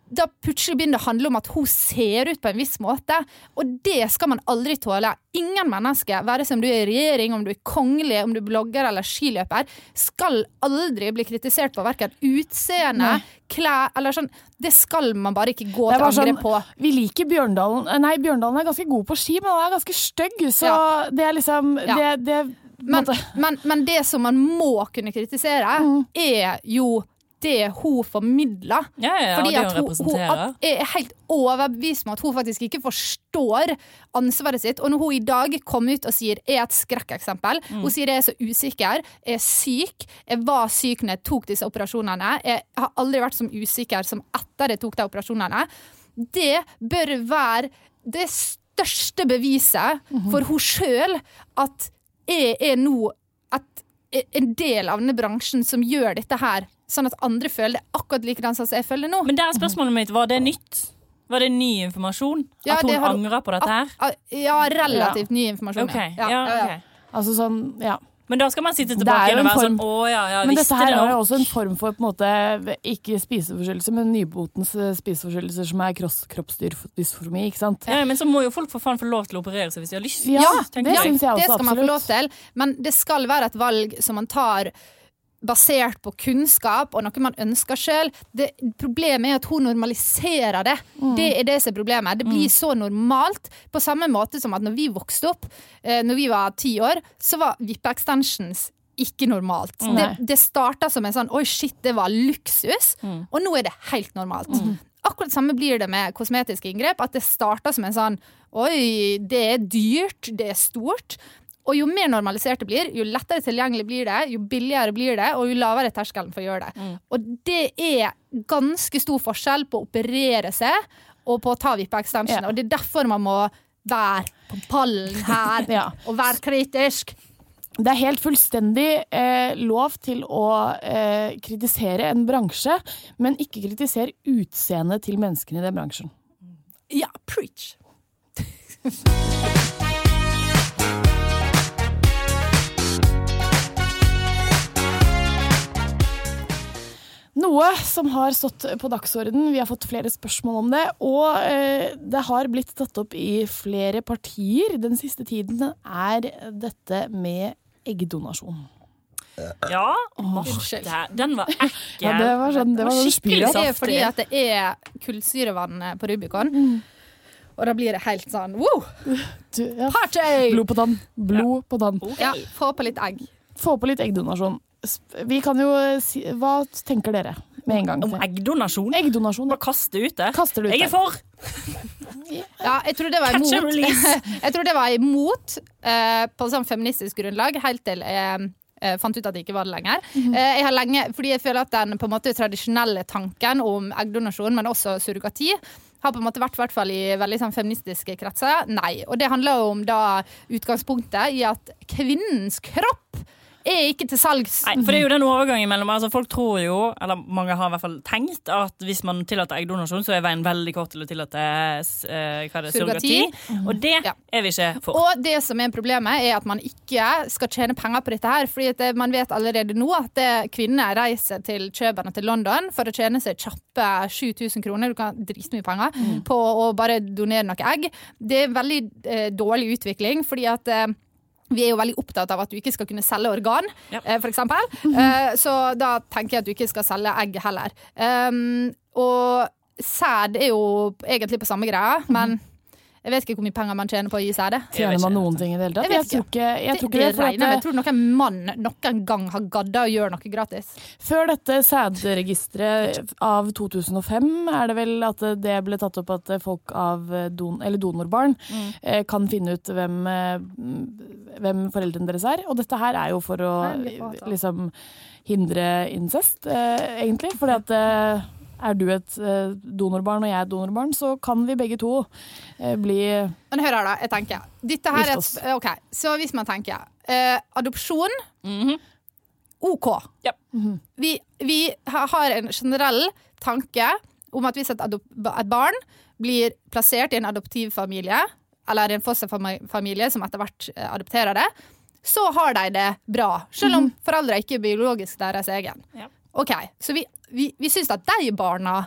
da plutselig begynner det å handle om at hun ser ut på en viss måte, og det skal man aldri tåle. Ingen mennesker, være som du er i regjering, om du er kongelig, om du er blogger eller skiløper, skal aldri bli kritisert på hverken utseende, klær, eller sånn. Det skal man bare ikke gå til angre sånn, på. Vi liker Bjørndalen. Nei, Bjørndalen er ganske god på ski, men han er ganske stygg, så ja. det er liksom... Ja. Det, det, men, men, men det som man må kunne kritisere, mm. er jo det hun formidler. Ja, ja, fordi det at hun, hun at er helt overbevist med at hun faktisk ikke forstår ansvaret sitt. Og når hun i dag kom ut og sier er et skrekkeksempel, mm. hun sier jeg er så usikker, jeg er syk, jeg var syk når jeg tok disse operasjonene, jeg har aldri vært så usikker som etter jeg tok de operasjonene. Det bør være det største beviset mm-hmm. for hun selv at jeg er nå at en del av denne bransjen som gjør dette her, sånn at andre føler det akkurat likedan som jeg føler nå. Men der er spørsmålet mitt, var det nytt? Var det ny informasjon? Ja, at hun det har, angrer på dette her? A, a, ja, relativt ja. ny informasjon. Okay. Ja. Ja, Ja, okay. ja. Altså sånn, ja. Men da skal man sitte tilbake og være form... sånn, å ja, ja, men visste dette her det. er jo også en form for, på en måte, ikke spiseforstyrrelse, men nybotens spiseforstyrrelser som er kroppsdysformi, ikke sant? Ja, men så må jo folk for faen få lov til å operere seg hvis de har lyst. Ja, ja det jeg. synes jeg også, det skal man absolutt. få lov til, men det skal være et valg som man tar basert på kunnskap og noe man ønsker selv. Det, problemet er at hun normaliserer det. Mm. Det er det som er problemet. Det blir mm. så normalt, på samme måte som at når vi vokste opp, eh, når vi var ti år, så var vippe-extensions ikke normalt. Mm. Det, det startet som en sånn, oi shit, det var luksus, mm. og nå er det helt normalt. Mm. Akkurat samme blir det med kosmetiske inngrep, at det startet som en sånn, oi, det er dyrt, det er stort, og jo mer normalisert det blir, jo lettere tilgjengelig blir det, jo billigere blir det, og jo lavere terskelen for å gjøre det. Mm. Og det er ganske stor forskjell på å operere seg og på å ta vippe-extension, ja. Og det er derfor man må være på pallen her ja. og være kritisk. Det er helt fullstendig eh, lov til å eh, kritisere en bransje, men ikke kritisere utseendet til menneskene i den bransjen. Ja, preach! Noe som har stått på dagsordenen, vi har fått flere spørsmål om det, og eh, det har blitt tatt opp i flere partier den siste tiden, er dette med eggdonasjon. Ja, oh, den var ekkel. Ja, det var sånn, det var sånn skikkelig saftig. Det er fordi at det er kullsyrevann på Rubicon, mm. og da blir det helt sånn, wow! Du, ja. Party! Blod på tann, blod ja. på tann. Okay. Ja, få på litt egg. Få på litt eggdonasjon. Vi kan jo si, hva tenker dere med en gang? Om eggdonasjon? Eggdonasjon. Bare kaste ut det. Kaster det ut jeg er for! Ja, jeg tror det var imot. Jeg tror det var imot uh, på sånn feministisk grunnlag, helt til jeg uh, fant ut at det ikke var det lenger. Mm-hmm. uh, jeg har lenge, fordi jeg føler at den på en måte tradisjonelle tanken om eggdonasjon, men også surrogati, har på en måte vært i hvert fall i veldig sånn feministiske kretser. Nei, og det handler om da utgangspunktet i at kvinnens kropp er ikke til salgs. Nei, for det er jo den overgangen mellom, altså folk tror jo, eller mange har i hvert fall tenkt, at hvis man tillater eggdonasjon, så er veien veldig kort til å tillate eh, hva er det, surrogati. Mm. Og det ja. er vi ikke for. Og det som er problemet er at man ikke skal tjene penger på dette her, fordi at det, man vet allerede nå at det, kvinner reiser til København og til London for å tjene seg kjappe sju tusen kroner, du kan drite mye penger, mm. på å bare donere noe egg. Det er veldig eh, dårlig utvikling, fordi at eh, vi er jo veldig opptatt av at du ikke skal kunne selge organ, yep. for eksempel. Mm-hmm. Så da tenker jeg at du ikke skal selge egg heller. Um, og sæd er jo egentlig på samme greia, men jeg vet ikke hvor mye penger man tjener på å gi sæd. Tjener man noen ting i det hele tatt? Jeg, jeg, tror ikke, jeg tror ikke det, det regner, jeg tror noen mann noen gang har gadda å gjøre noe gratis. Før dette sædregistret av to tusen og fem er det vel at det ble tatt opp at folk av don, eller donorbarn mm. kan finne ut hvem, hvem foreldrene deres er. Og dette her er jo for å liksom hindre incest, egentlig. Fordi at er du et eh, donorbarn og jeg er et donorbarn, så kan vi begge to eh, bli... Men hør her da, jeg tenker. Dette her er et, ok, så hvis man tenker eh, adopsjon, mm-hmm. ok. Yep. Mm-hmm. Vi, vi har en generell tanke om at hvis et, adop- et barn blir plassert i en adoptivfamilie, eller en fosterfamilie som etter hvert adopterer det, så har de det bra, selv om mm-hmm. foreldre ikke er biologisk deres egen. Yep. Ok, så vi, vi, vi synes at de barna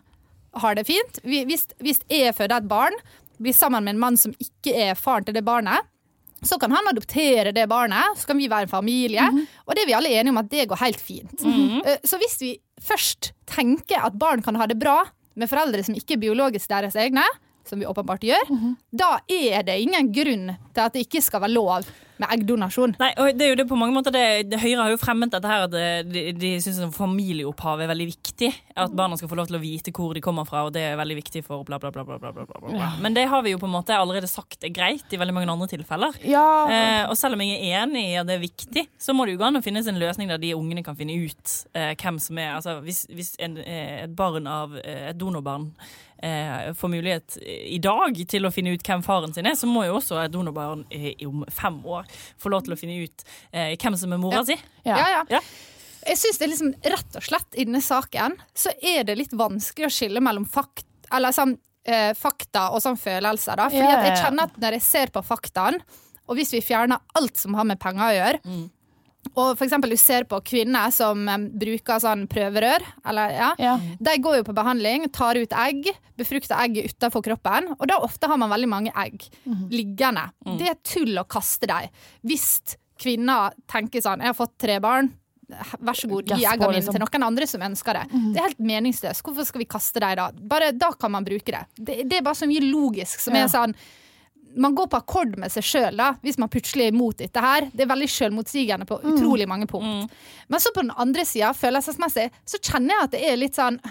har det fint. Hvis, hvis jeg føder et barn, blir sammen med en mann som ikke er faren til det barnet, så kan han adoptere det barnet, så kan vi være en familie, mm-hmm. og det er vi alle enige om at det går helt fint. Mm-hmm. Så hvis vi først tenker at barn kan ha det bra med foreldre som ikke er biologisk deres egne, som vi åpenbart gjør, mm-hmm. da er det ingen grunn til at det ikke skal være lov med eggdonasjon. Nei, og det er jo det på mange måter, det, det Høyre har jo fremmet dette her, at de, de synes at familieopphav er veldig viktig, at barna skal få lov til å vite hvor de kommer fra, og det er veldig viktig for bla bla bla bla bla bla bla. Ja. Men det har vi jo på en måte allerede sagt er greit i veldig mange andre tilfeller. Ja. Eh, og selv om jeg er enig i at det er viktig, så må det jo gå an å finnes en løsning der de ungene kan finne ut eh, hvem som er, altså hvis, hvis en, eh, et barn av eh, et donorbarn Eh, får mulighet i dag til å finne ut hvem faren sin er, så må jo også et donorbarn eh, om fem år få lov til å finne ut eh, hvem som er mora ja. si. Ja. Ja, ja. Ja. Jeg synes det er liksom rett og slett i denne saken så er det litt vanskelig å skille mellom fakt, eller sånn, eh, fakta og sånn følelser da. Fordi at jeg kjenner at når jeg ser på faktaen, og hvis vi fjerner alt som har med penger å gjøre, mm. og for eksempel du ser på kvinner som um, bruker sånn prøverør, eller, ja, ja. de går jo på behandling, tar ut egg, befrukter egg utenfor kroppen, og da ofte har man veldig mange egg mm. liggende. Mm. Det er tull å kaste dem. Hvis kvinner tenker sånn, jeg har fått tre barn, vær så god, gi eggene mine til noen andre som ønsker det. Mm. Det er helt meningsløst. Hvorfor skal vi kaste dem da? Bare da kan man bruke det. Det, det er bare så mye logisk, som ja. er sånn, man går på akkord med seg selv da, hvis man plutselig er imot dette her. Det er veldig selvmotsigende på utrolig mange punkt. Mm. Men så på den andre siden, følelsesmessig, så kjenner jeg at det er litt sånn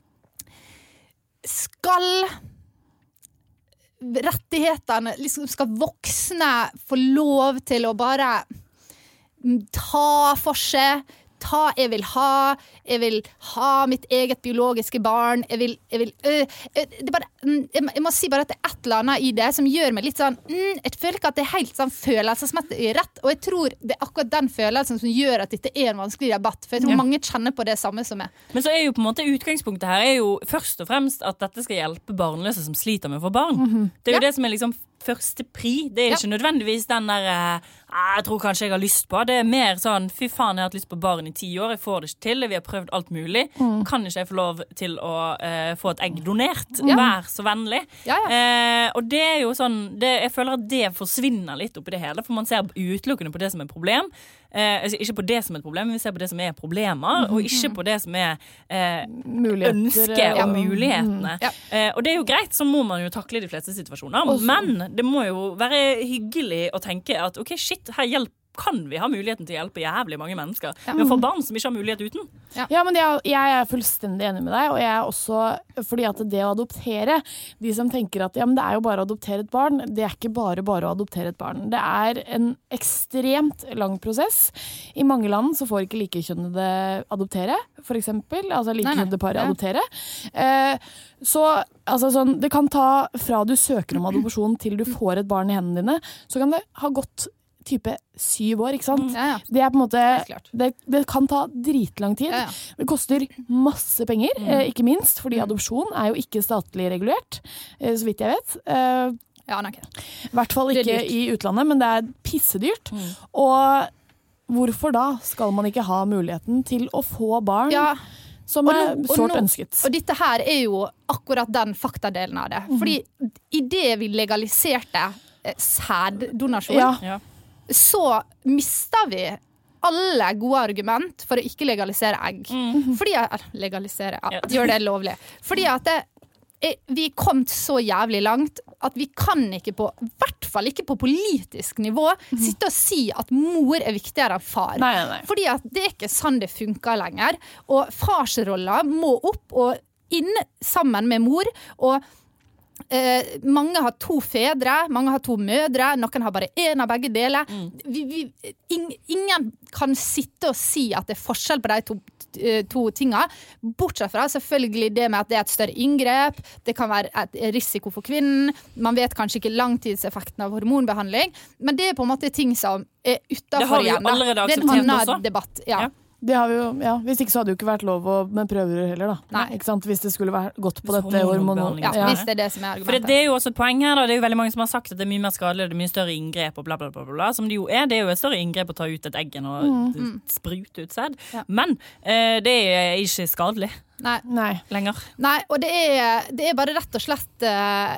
skal rettighetene, liksom skal voksne få lov til å bare ta for seg, ta, jeg vil ha, jeg vil ha mitt eget biologiske barn, jeg vil, jeg vil, øh, det bare, jeg, jeg må si bare at det er et eller annet i det som gjør meg litt sånn, mm, jeg føler ikke at det er helt sånn følelsesmessig rett, og jeg tror det er akkurat den følelsen som gjør at dette er en vanskelig debatt, for jeg tror ja. mange kjenner på det samme som meg. Men så er jo på en måte utgangspunktet her er jo først og fremst at dette skal hjelpe barnløse som sliter med å få barn. Mm-hmm. Det er jo ja. det som er liksom første pri, det er ja. ikke nødvendigvis den der jeg tror kanskje jeg har lyst på, det er mer sånn fy faen, jeg har hatt lyst på barn i ti år, jeg får det ikke til, vi har prøvd alt mulig, mm. kan ikke jeg få lov til å uh, få et egg donert, ja. vær så vennlig ja, ja. Uh, og det er jo sånn det, jeg føler at det forsvinner litt oppi det hele, for man ser utelukkende på det som er et problem, uh, altså ikke på det som er et problem, men vi ser på det som er problemer, mm. og ikke på det som er uh, ønske og ja. mulighetene mm. ja. uh, og det er jo greit, så må man jo takle de fleste situasjoner, også. Men det må jo være hyggelig å tenke at ok, shit, her hjelp, kan vi ha muligheten til å hjelpe jævlig mange mennesker ja. men for barn som ikke har mulighet uten. Ja, ja men jeg, jeg er fullstendig enig med deg, og jeg er også fordi at det å adoptere, de som tenker at ja, men det er jo bare å adoptere et barn, det er ikke bare bare å adoptere et barn. Det er en ekstremt lang prosess. I mange land så får ikke likekjønnede adoptere, for eksempel, altså likekjønnede par ja. adoptere. Eh, så altså sånn, det kan ta fra du søker om adopsjon til du får et barn i hendene dine, så kan det ha gått type syv år, ikke sant? Ja, ja. Det er på en måte, det, det kan ta dritlang tid. Ja, ja. Det koster masse penger, mm. eh, ikke minst, fordi mm. adopsjon er jo ikke statlig regulert, eh, så vidt jeg vet. Eh, ja, nei, okay. I hvert fall ikke i utlandet, men det er pissedyrt. Mm. Og hvorfor da skal man ikke ha muligheten til å få barn ja. som og er nå, sårt nå, ønsket? Og dette her er jo akkurat den faktadelen av det. Mm. Fordi i det vi legaliserte eh, sæddonasjon, ja. Ja. så mister vi alle gode argument for å ikke legalisere egg. Mm. Fordi at, legalisere, ja, ja. gjør det lovlig. Fordi at det, vi er kommet så jævlig langt at vi kan ikke på, i hvert fall ikke på politisk nivå, mm. sitte og si at mor er viktigere enn far. Nei, nei, nei. Fordi at det er ikke sånn det funker lenger. Og farsrolla må opp og inn sammen med mor, og Eh, mange har to fedre, mange har to mødre, noen har bare en av begge deler. Mm. Vi, vi, in, ingen kan sitte og si at det er forskjell på de to, to tingene, bortsett fra selvfølgelig det med at det er et større inngrep, det kan være et risiko for kvinnen, man vet kanskje ikke langtidseffekten av hormonbehandling, men det er på en måte ting som er utenfor igjen. Det har vi allerede akseptert også. Debatt, ja. Ja. Det har vi jo, ja. Hvis ikke så hadde det jo ikke vært lov å, med prøver heller da. Nei. Ikke sant? Hvis det skulle vært gått på dette hormonet. Ja, ja, hvis det er det som er argumentet. For det er jo også et poeng her da. Det er jo veldig mange som har sagt at det er mye mer skadelig, det er mye større inngrep og bla bla bla bla, som det jo er. Det er jo et større inngrep å ta ut et egg enn å mm. sprute ut sæd. Ja. Men eh, det er ikke skadelig. Nei. Nei. Lenger. Nei, og det er, det er bare rett og slett uh,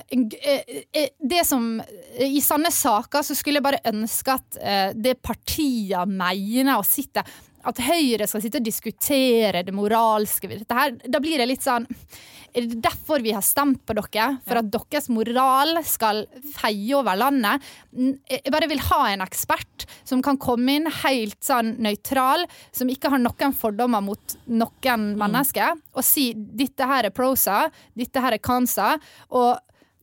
uh, det som i sanne saker så skulle jeg bare ønske at uh, det partiet mener å sitte at Høyre skal sitte og diskutere det moralske ved dette her, da blir det litt sånn, er det derfor vi har stemt på dere? For at deres moral skal feie over landet? Jeg bare vil ha en ekspert som kan komme inn helt sånn nøytral, som ikke har noen fordommer mot noen mm. mennesker, og si, dette her er prosa, dette her er kansa, og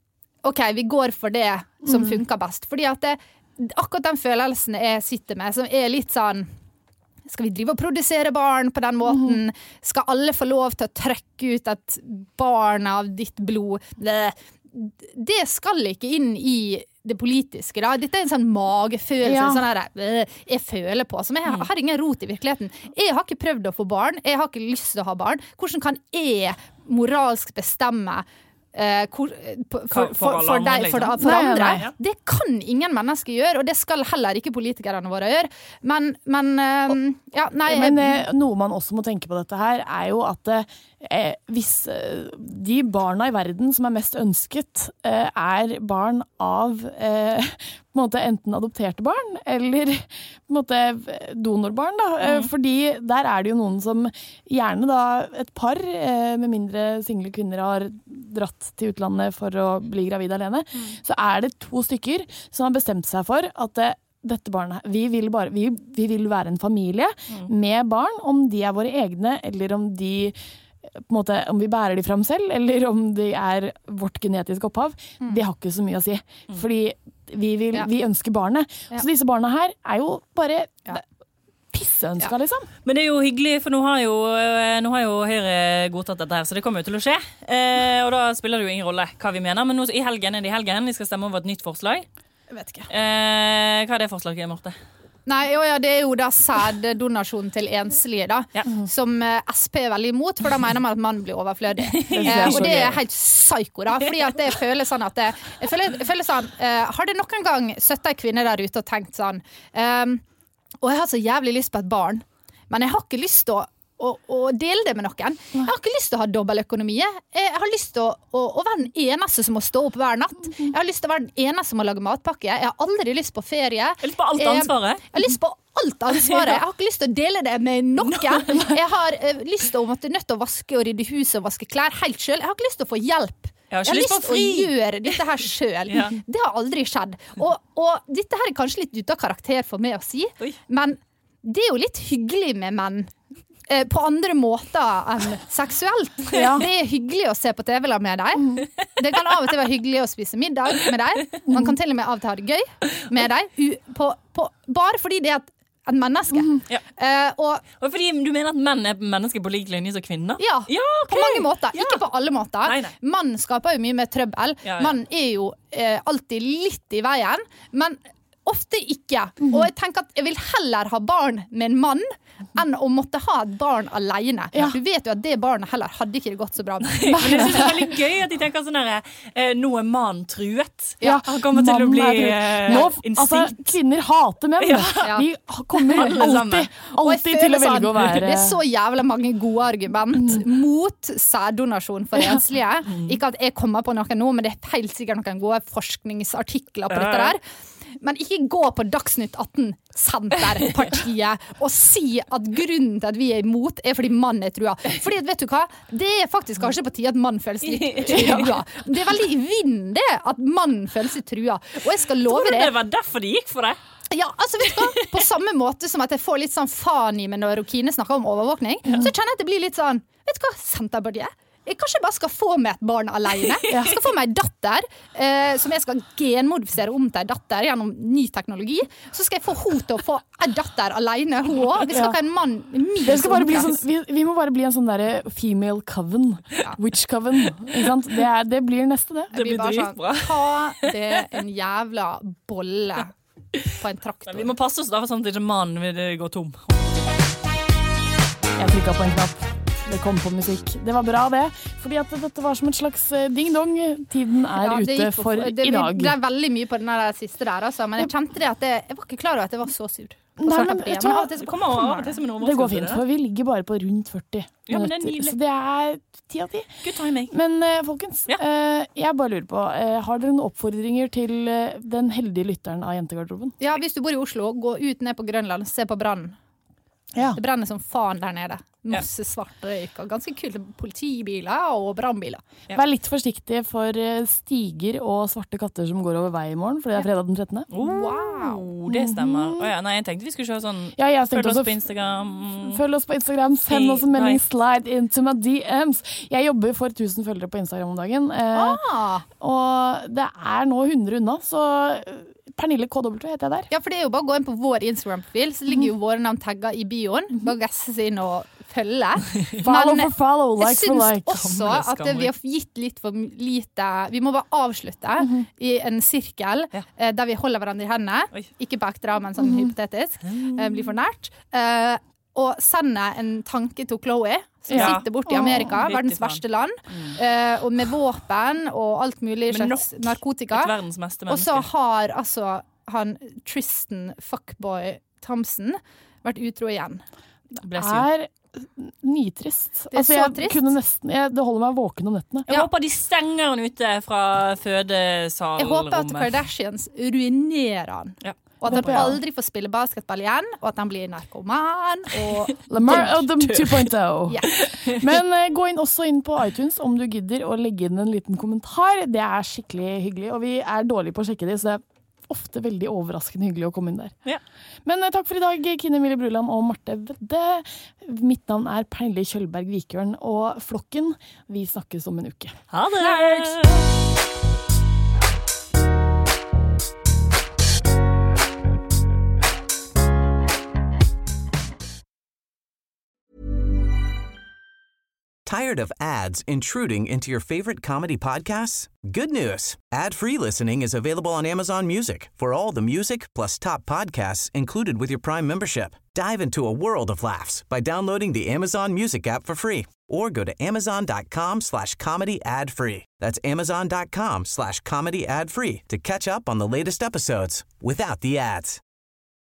ok, vi går for det som mm. funker best. Fordi at det, akkurat den følelsen jeg sitter med, som er litt sånn, skal vi drive og produsere barn på den måten? Mm. Skal alle få lov til å trekke ut et barn av ditt blod? Det, det skal ikke inn i det politiske. Da. Dette er en sånn magefølelse, ja. Sånn her, jeg føler på, som jeg har ingen rot i virkeligheten. Jeg har ikke prøvd å få barn, jeg har ikke lyst til å ha barn. Hvordan kan jeg moralsk bestemme Uh, for, for, for, for, for, deg, for, for nei, andre. Nei, ja. Det kan ingen mennesker gjøre, og det skal heller ikke politikerne våre gjøre. Men, men uh, ja, nei. Men uh, noe man også må tenke på dette her, er jo at uh, hvis uh, de barna i verden som er mest ønsket, uh, er barn av uh, på en måte enten adopterte barn, eller på en måte donorbarn, da. Mm. Uh, fordi der er det jo noen som gjerne da, et par, uh, med mindre single kvinner har dratt til utlandet for å bli gravid alene, mm. så er det to stykker som har bestemt seg for at det, dette barnet, vi vil, bare, vi, vi vil være en familie mm. med barn, om de er våre egne, eller om de på en måte, om vi bærer de frem selv, eller om de er vårt genetiske opphav, mm. det har ikke så mye å si. Mm. Fordi vi, vil, ja. vi ønsker barnet. Ja. Så disse barna her er jo bare... Ja. Pisseønsker, ja. Liksom. Men det er jo hyggelig, for nå har jo, nå har jo Høyre godtatt dette her, så det kommer jo til å skje. Eh, og da spiller det jo ingen rolle hva vi mener. Men nå, i helgen er det i helgen, vi skal stemme over et nytt forslag. Jeg vet ikke. Eh, hva er det forslaget, Marte? Nei, jo, ja, det er jo da sæddonasjon til enslige, da, ja. Som S P er veldig imot, for da mener man at man blir overflødig. eh, og det er helt psyko, da, fordi at jeg føler sånn at det, jeg, føler, jeg føler sånn, eh, har det noen gang søtt ei kvinne der ute og tenkt sånn, eh, og jeg har så jævlig lyst på et barn, men jeg har ikke lyst til å, å, å dele det med noen. Jeg har ikke lyst til å ha dobbeltøkonomi. Jeg har lyst til å, å, å være den eneste som må stå opp hver natt. Jeg har lyst til å være den eneste som må lage matpakke. Jeg har aldri lyst på ferie. Jeg har lyst på alt ansvaret. Jeg har lyst på alt ansvaret. Jeg har ikke lyst til å dele det med noen. Jeg har uh, lyst til å måtte nødt til å vaske og rydde huset og vaske klær helt selv. Jeg har ikke lyst til å få hjelp. Jeg har, jeg har lyst til å gjøre dette her selv. Ja. Det har aldri skjedd. Og, og dette her er kanskje litt ute av karakter for meg å si, Oi. Men det er jo litt hyggelig med menn. Eh, på andre måter enn seksuelt. Ja. Det er hyggelig å se på T V med deg. Det kan av og til være hyggelig å spise middag med deg. Man kan til og med av og til ha det gøy med deg. U- på, på, bare fordi det er et et menneske. Mm. Ja. Uh, og, og fordi du mener at menn er mennesker på like linje som kvinner? Ja, ja okay. På mange måter. Ja. Ikke på alle måter. Nei, nei. Mann skaper jo mye mer trøbbel. Ja, ja. Mann er jo uh, alltid litt i veien, men ofte ikke. Mm. Og jeg tenker at jeg vil heller ha barn med en mann enn å måtte ha et barn alene. Ja. Du vet jo at det barnet heller hadde ikke det gått så bra med. Men jeg synes det er veldig gøy at de tenker sånn der, eh, nå er mann truet. Ja, han kommer til å bli eh, nå, instinkt. Altså, kvinner hater menn. Ja. De kommer alltid, alltid til å velge sånn, å være... Det er så jævlig mange gode argument mm. mot sæddonasjon for enslige. Mm. Ikke at jeg kommer på noe nå, men det er helt sikkert noen gode forskningsartikler på dette der. Men ikke gå på Dagsnytt atten Senterpartiet og si at grunnen til at vi er imot er fordi mann er trua. Fordi at, vet du hva? Det er faktisk kanskje på tide at mann føles litt trua. Det er veldig i vind det at mann føles litt trua. Og jeg skal love det. Tror du det var derfor det gikk for deg? Ja, altså vet du hva? På samme måte som at jeg får litt sånn faen i meg når Rokine snakker om overvåkning, så kjenner jeg at det blir litt sånn, vet du hva, Senterpartiet? Jeg kanskje bare skal få meg et barn alene. Jeg skal få meg en datter eh, som jeg skal genmodifisere om til en datter gjennom ny teknologi. Så skal jeg få hun til å få en datter alene, hun også. Vi skal ikke ha en mann det skal bare bli sånn, vi, vi må bare bli en sånn der female coven. Ja. Witch coven. Ikke sant? Det, er, det blir neste det. Det blir dritbra. Sånn, ta det en jævla bolle på en traktor. Men vi må passe oss da, for sånn at ikke mannen vil gå tom. Jeg trykket på en knapp. Det kom på musikk. Det var bra det, fordi at dette var som en slags ding-dong. Tiden er ja, ute på, for det, i dag. Det ble veldig mye på den der siste der, altså, men jeg kjente det at det, jeg var ikke klar over at det var så surt. Nei, men, det, men det, kommer over, det, det går fint, for vi ligger bare på rundt førti ja, minutter, det så det er ti av ti. Good timing. Men uh, folkens, ja. uh, jeg bare lurer på, uh, har dere noen oppfordringer til uh, den heldige lytteren av Jentegarderoben? Ja, hvis du bor i Oslo, gå ut ned på Grønland, se på brannen. Ja. Det brenner som faen der nede. Masse svart røyk og ganske kult politibiler og brannbiler. Ja. Vær litt forsiktig for stiger og svarte katter som går over vei i morgen, for det er fredag den trettende. Oh, wow, det stemmer. Oh, ja, nei, jeg tenkte vi skulle kjøre sånn ja, følg oss på Instagram. Følg oss på Instagram, send oss en melding, slide into my D Ms. Jeg jobber for tusen følgere på Instagram om dagen, eh, ah. og det er nå hundre unna, så Pernille K W heter jeg der. Ja, for det er jo bare å gå inn på vår Instagram-profil, så ligger jo våre navn tagget i bioen. Bare gasse seg inn og følge. Follow for follow, like for like. Jeg syns også at vi har gitt litt for lite. Vi må bare avslutte mm-hmm. i en sirkel ja. eh, der vi holder hverandre i hendene. Oi. Ikke på ekte, men sånn mm-hmm. hypotetisk. Eh, blir for nært. Eh, og sende en tanke til Chloe, som ja. sitter borte i Amerika, oh, verdens verste land, mm. uh, og med våpen og alt mulig slags narkotika. Og så har altså han Tristan Fuckboy Thompson vært utro igjen. Det er nitrist. Det er altså, så jeg trist. Kunne nesten, jeg, det holder meg våken om nettene. Jeg ja. håper de stenger han ute fra fødesalrommet. Jeg håper at Kardashians ruinerer han. Ja. Og at han aldri får spille basketball igjen, og at han blir narkoman og Lamar Odom to point oh. Yeah. Men uh, gå inn også inn på iTunes om du gidder å legge inn en liten kommentar. Det er skikkelig hyggelig, og vi er dårlige på å sjekke det, så det er ofte veldig overraskende hyggelig å komme inn der. Ja. Men uh, takk for i dag, Kine Emilie Bruland og Marte Vedde. Mitt navn er Pernille Kjølberg Vikørn, og flokken, vi snakkes om en uke. Ha det! Tired of ads intruding into your favorite comedy podcasts? Good news. Ad-free listening is available on Amazon Music for all the music plus top podcasts included with your Prime membership. Dive into a world of laughs by downloading the Amazon Music app for free or go to amazon.com slash comedy ad free. That's amazon.com slash comedy ad free to catch up on the latest episodes without the ads.